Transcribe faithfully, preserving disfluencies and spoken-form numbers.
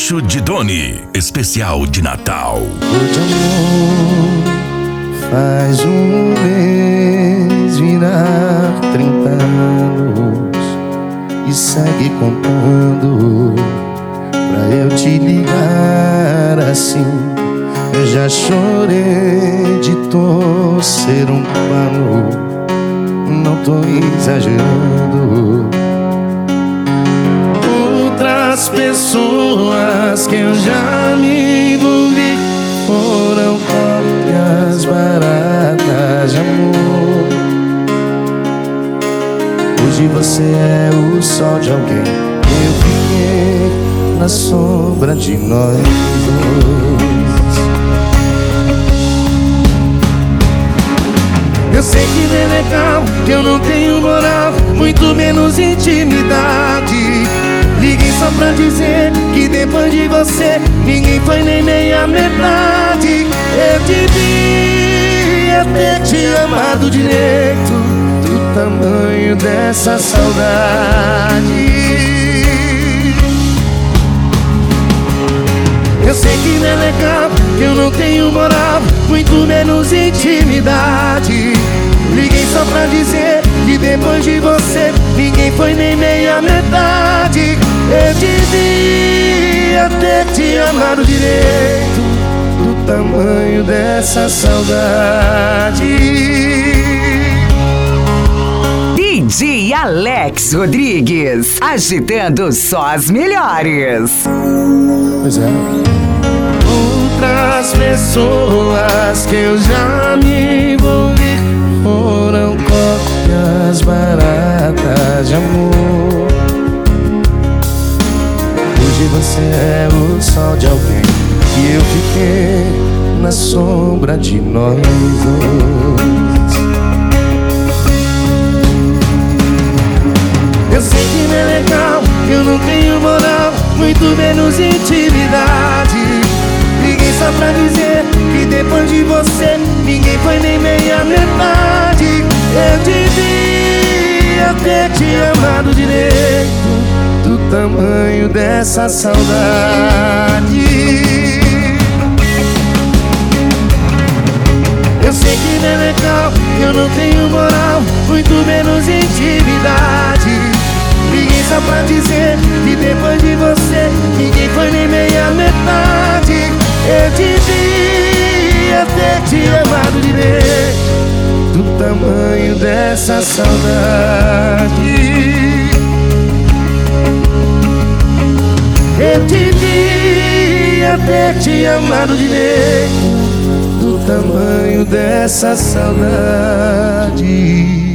Capricho de Doni, especial de Natal. Hoje amor, faz um mês virar trinta anos e segue contando pra eu te ligar assim. Eu já chorei de torcer um pano, não tô exagerando. Outras pessoas que eu já me envolvi foram cópias baratas de amor. Hoje você é o sol de alguém, eu fiquei na sombra de nós dois. Eu sei que não é legal, que eu não tenho moral, muito menos intimidade. Liguei só pra dizer que depois de você ninguém foi nem meia metade. Eu devia ter te amado direito, do tamanho dessa saudade. Eu sei que não é legal, que eu não tenho moral, muito menos intimidade. Liguei só pra dizer que depois de você ninguém foi nem meia metade. Eu devia ter te amado direito, do tamanho dessa saudade. D J Alex Rodrigues, agitando só as melhores. Pois é. Outras pessoas que eu já me envolvi foram cópias baratas de amor. Hoje você é o sol de alguém e eu fiquei na sombra de nós dois. Eu sei que não é legal, eu não tenho moral, muito menos intimidade. Liguei só pra dizer que depois de você ninguém foi nem meia metade. Eu devia ter te amado direito, do tamanho dessa saudade. Eu sei que não é legal, eu não tenho moral, muito menos intimidade. Liguei só pra dizer que depois de você ninguém foi nem meia metade. Eu devia ter te amado direito, do tamanho dessa saudade. Eu devia ter te amado direito, do tamanho dessa saudade.